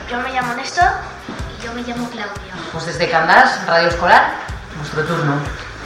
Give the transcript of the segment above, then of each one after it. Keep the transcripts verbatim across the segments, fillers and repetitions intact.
Yo me llamo Néstor y yo me llamo Claudia. Pues desde Candás, Radio Escolar, nuestro turno.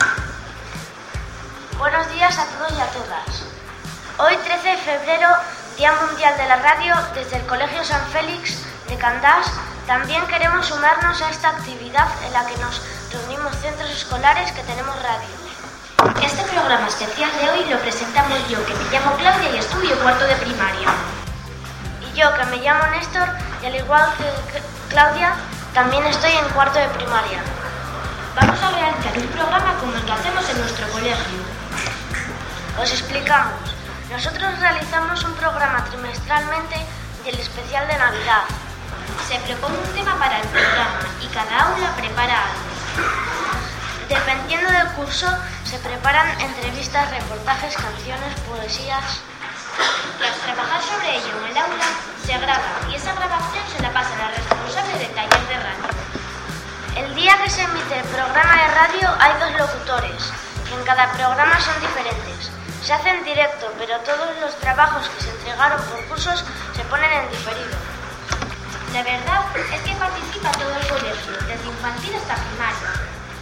Buenos días a todos y a todas. Hoy, trece de febrero, Día Mundial de la Radio, desde el Colegio San Félix de Candás, también queremos sumarnos a esta actividad en la que nos reunimos centros escolares que tenemos radio. Este programa especial de hoy lo presentamos yo, que me llamo Claudia y estudio cuarto de primaria. Y yo, que me llamo Néstor, y al igual que Claudia, también estoy en cuarto de primaria. Vamos a realizar un programa como el que hacemos en nuestro colegio. Os explicamos. Nosotros realizamos un programa trimestralmente y el especial de Navidad. Se propone un tema para el programa y cada aula prepara algo. Dependiendo del curso, se preparan entrevistas, reportajes, canciones, poesías. Tras trabajar sobre ello en el aula, se graba y esa grabación se la pasa a la responsable del taller de radio. El día que se emite el programa de radio hay dos locutores, que en cada programa son diferentes. Se hace en directo, pero todos los trabajos que se entregaron por cursos se ponen en diferido. La verdad es que participa todo el colegio, desde infantil hasta primaria.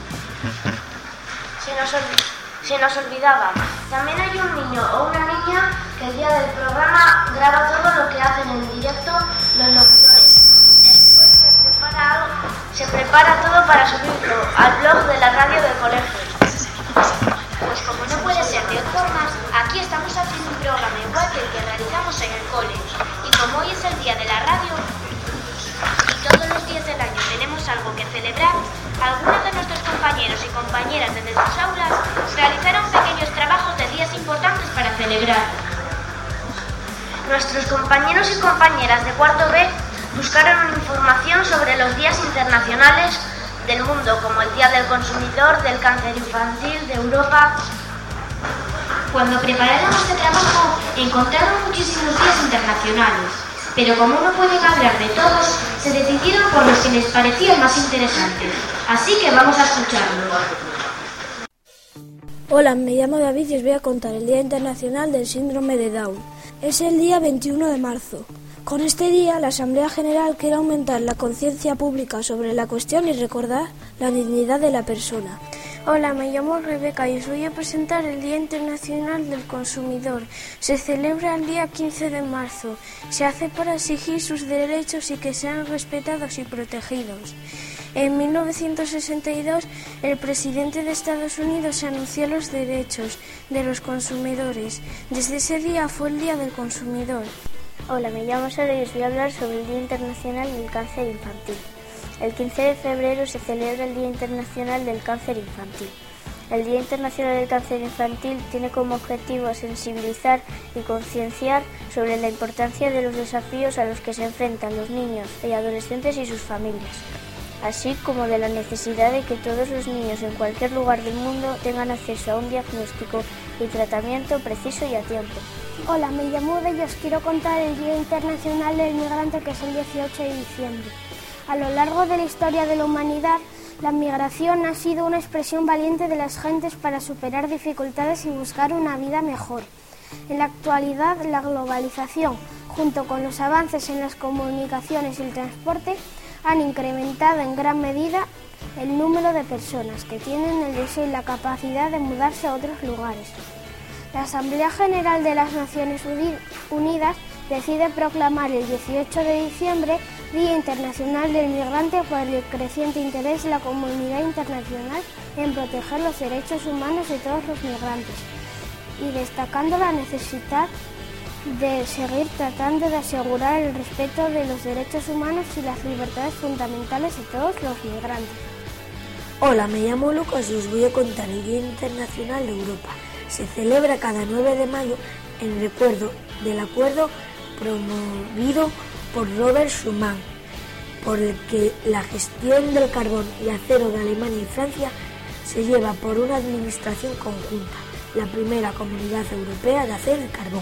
Se nos, se nos olvidaba, también hay un niño o una niña que el día del programa graba todo lo que hacen en directo los locutores. Después se prepara, algo, se prepara todo para subirlo al blog de la radio del colegio. Pues como no puede ser de otra forma, aquí estamos haciendo un programa igual que el que realizamos en el cole. Y como hoy es el día de la radio y todos los días del año tenemos algo que celebrar, algunos de nuestros compañeros y compañeras desde sus aulas realizaron pequeños trabajos de días importantes para celebrar. Nuestros compañeros y compañeras de cuarto B buscaron información sobre los días internacionales del mundo, como el Día del Consumidor, del Cáncer Infantil, de Europa. Cuando prepararon este trabajo, encontraron muchísimos días internacionales, pero como no pueden hablar de todos, se decidieron por los que les parecían más interesantes. Así que vamos a escucharlos. Hola, me llamo David y os voy a contar el Día Internacional del Síndrome de Down. Es el día veintiuno de marzo. Con este día, la Asamblea General quiere aumentar la conciencia pública sobre la cuestión y recordar la dignidad de la persona. Hola, me llamo Rebeca y os voy a presentar el Día Internacional del Consumidor. Se celebra el día quince de marzo. Se hace para exigir sus derechos y que sean respetados y protegidos. En mil novecientos sesenta y dos, el presidente de Estados Unidos anunció los derechos de los consumidores. Desde ese día fue el Día del Consumidor. Hola, me llamo Sara y os voy a hablar sobre el Día Internacional del Cáncer Infantil. El quince de febrero se celebra el Día Internacional del Cáncer Infantil. El Día Internacional del Cáncer Infantil tiene como objetivo sensibilizar y concienciar sobre la importancia de los desafíos a los que se enfrentan los niños y adolescentes y sus familias, así como de la necesidad de que todos los niños en cualquier lugar del mundo tengan acceso a un diagnóstico y tratamiento preciso y a tiempo. Hola, me llamo Ude y os quiero contar el Día Internacional del Migrante, que es el dieciocho de diciembre. A lo largo de la historia de la humanidad, la migración ha sido una expresión valiente de las gentes para superar dificultades y buscar una vida mejor. En la actualidad, la globalización, junto con los avances en las comunicaciones y el transporte, han incrementado en gran medida el número de personas que tienen el deseo y la capacidad de mudarse a otros lugares. La Asamblea General de las Naciones Unidas decide proclamar el dieciocho de diciembre Día Internacional del Migrante por el creciente interés de la comunidad internacional en proteger los derechos humanos de todos los migrantes y destacando la necesidad de seguir tratando de asegurar el respeto de los derechos humanos y las libertades fundamentales de todos los migrantes. Hola, me llamo Lucas y os voy a contar el Día Internacional de Europa. Se celebra cada nueve de mayo en recuerdo del acuerdo promovido por Robert Schuman, por el que la gestión del carbón y acero de Alemania y Francia se lleva por una administración conjunta, la primera comunidad europea de acero y carbón.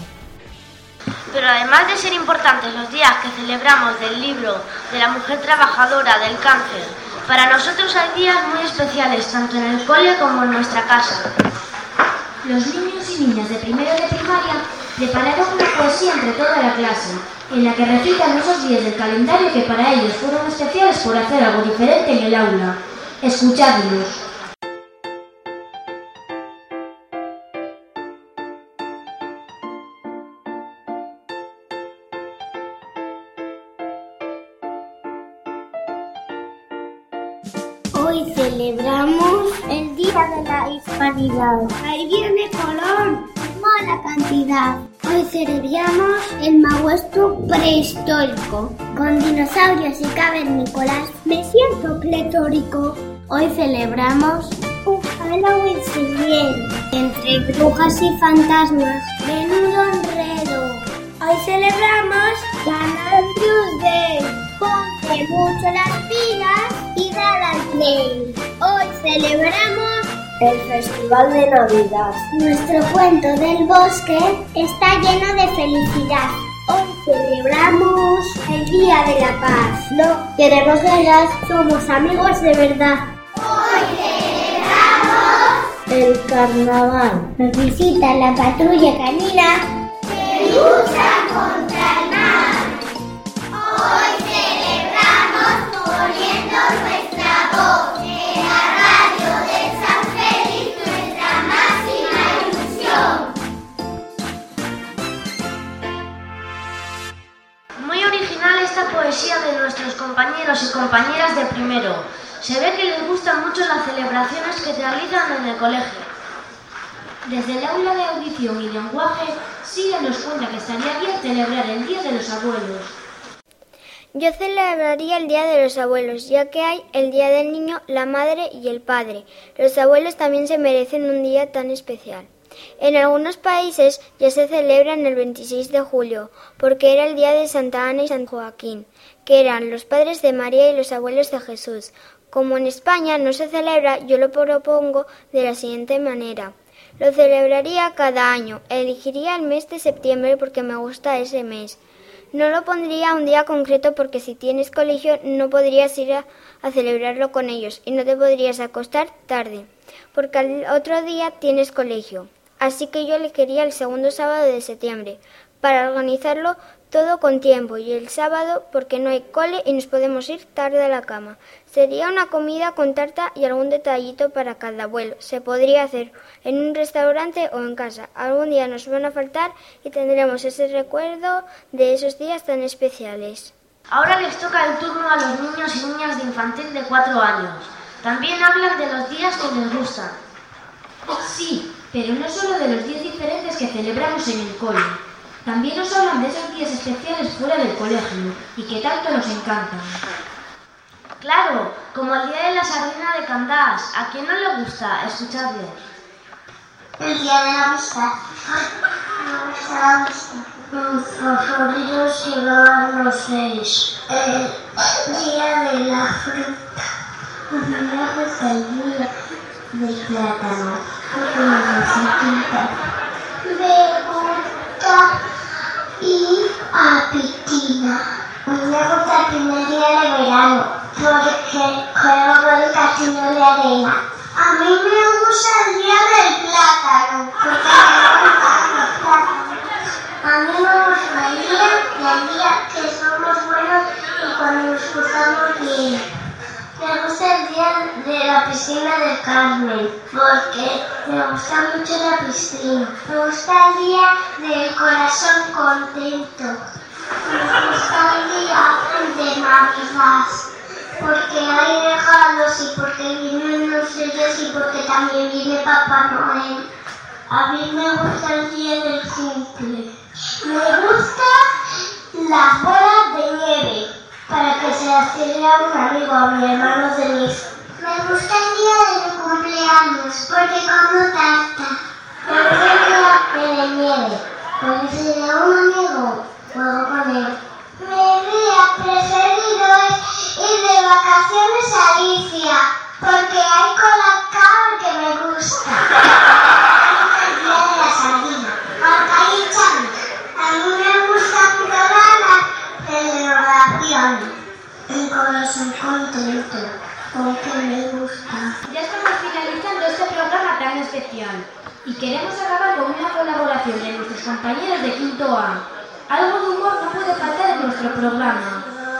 Pero además de ser importantes los días que celebramos del libro de la mujer trabajadora del cáncer, para nosotros hay días muy especiales tanto en el cole como en nuestra casa. Los niños y niñas de primero de primaria Prepararon una poesía entre toda la clase, en la que recitan esos días del calendario que para ellos fueron especiales por hacer algo diferente en el aula. Escuchadlos. Hoy celebramos el Día de la Hispanidad. Ahí viene Colón, mala cantidad. Hoy celebramos el Maguesto prehistórico. Con dinosaurios y cavernícolas me siento pletórico. Hoy celebramos un Halloween sin miedo, entre brujas y fantasmas. Menudo enredo. Hoy celebramos San Andrew's Day. Ponte mucho las pilas y dale al play. Hoy celebramos el Festival de Navidad. Nuestro cuento del bosque está lleno de felicidad. Hoy celebramos el Día de la Paz. No queremos guerras, somos amigos de verdad. Hoy celebramos el Carnaval. Nos visita la patrulla canina que lucha contra el mal. Hoy celebramos poniendo nuestra voz en la radio de San Félix, nuestra máxima ilusión. Muy original esta poesía de nuestros compañeros y compañeras de primero. Se ve que les gustan mucho las celebraciones que realizan en el colegio. Desde el aula de audición y lenguaje, Silvia nos cuenta que estaría bien celebrar el Día de los Abuelos. Yo celebraría el Día de los Abuelos, ya que hay el Día del Niño, la Madre y el Padre. Los abuelos también se merecen un día tan especial. En algunos países ya se celebran el veintiséis de julio, porque era el día de Santa Ana y San Joaquín, que eran los padres de María y los abuelos de Jesús. Como en España no se celebra, yo lo propongo de la siguiente manera. Lo celebraría cada año. Elegiría el mes de septiembre porque me gusta ese mes. No lo pondría un día concreto porque si tienes colegio no podrías ir a, a celebrarlo con ellos y no te podrías acostar tarde, porque al otro día tienes colegio. Así que yo elegiría el segundo sábado de septiembre para organizarlo todo con tiempo y el sábado porque no hay cole y nos podemos ir tarde a la cama. Sería una comida con tarta y algún detallito para cada abuelo. Se podría hacer en un restaurante o en casa. Algún día nos van a faltar y tendremos ese recuerdo de esos días tan especiales. Ahora les toca el turno a los niños y niñas de infantil de cuatro años. También hablan de los días que les gustan. Sí, pero no solo de los días diferentes que celebramos en el cole. También nos hablan de esos días especiales fuera del colegio y que tanto nos encantan. Claro, como el día de la sardina de Candás. ¿A quién no le gusta? Escuchadle. El día de la amistad. Me gusta la amistad. Mis favoritos llegaban los seis. El día de la fruta. A mí me gusta el día del plátano. Porque me gusta pintar. Me gusta ir a piscina. A mí me gusta el primer día de verano porque juego con el castillo de arena. A mí me gusta el día del plátano porque me gustan los plátanos. A mí me gusta el día, el día que somos buenos y cuando nos portamos bien. Me gusta el día de la piscina del Carmen porque me gusta mucho la piscina. Me gusta el día del corazón contento. Me gusta el día de Navidad porque hay regalos y porque vienen los reyes y porque también viene Papá Noel. A mí me gusta el día del cumple. Me gustan las bolas de nieve para que se las tire a un amigo, a mi hermano Denis. Me gusta el día de mi cumpleaños porque como tarta. Me gusta el día de nieve porque si le a un amigo juego con él. Mi día preferido es ir de vacaciones a Alicia porque hay colacao que me gusta. El día de la sardina porque hay chavis. A mí me gusta mucho la celebración. El corazón contento porque me gusta. Ya estamos finalizando este programa tan especial. Y queremos acabar con una colaboración de nuestros compañeros de quinto A. Algo de humor no puede faltar en nuestro programa.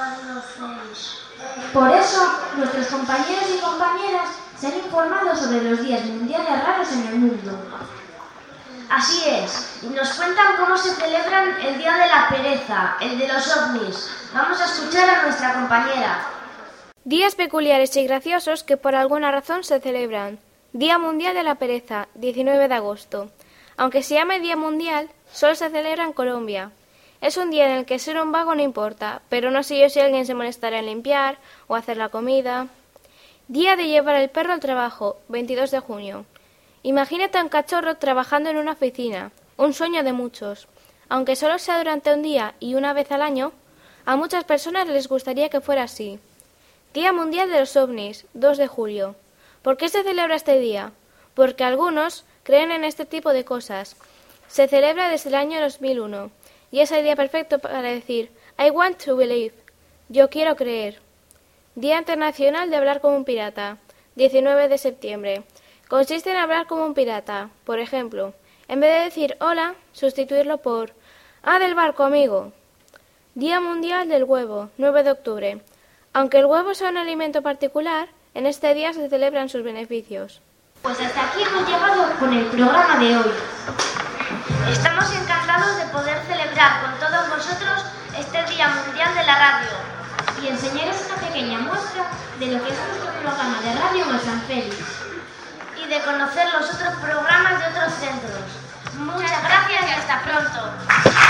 Por eso, nuestros compañeros y compañeras se han informado sobre los días mundiales raros en el mundo. Así es, y nos cuentan cómo se celebran el Día de la Pereza, el de los ovnis. Vamos a escuchar a nuestra compañera. Días peculiares y graciosos que por alguna razón se celebran. Día Mundial de la Pereza, diecinueve de agosto. Aunque se llame Día Mundial, solo se celebra en Colombia. Es un día en el que ser un vago no importa, pero no sé yo si alguien se molestará en limpiar o hacer la comida. Día de llevar el perro al trabajo, veintidós de junio. Imagínate a un cachorro trabajando en una oficina, un sueño de muchos. Aunque solo sea durante un día y una vez al año, a muchas personas les gustaría que fuera así. Día Mundial de los OVNIs, dos de julio. ¿Por qué se celebra este día? Porque algunos creen en este tipo de cosas. Se celebra desde el año dos mil uno. Y es el día perfecto para decir I want to believe, yo quiero creer. Día Internacional de hablar como un pirata, diecinueve de septiembre. Consiste en hablar como un pirata. Por ejemplo, en vez de decir hola, sustituirlo por ah, del barco, amigo. Día Mundial del Huevo, nueve de octubre. Aunque el huevo sea un alimento particular, en este día se celebran sus beneficios. Pues hasta aquí hemos llegado con el programa de hoy. Estamos encantados de poder celebrar con todos vosotros este Día Mundial de la Radio y enseñaros una pequeña muestra de lo que es nuestro programa de radio en San Félix y de conocer los otros programas de otros centros. Muchas gracias y hasta pronto.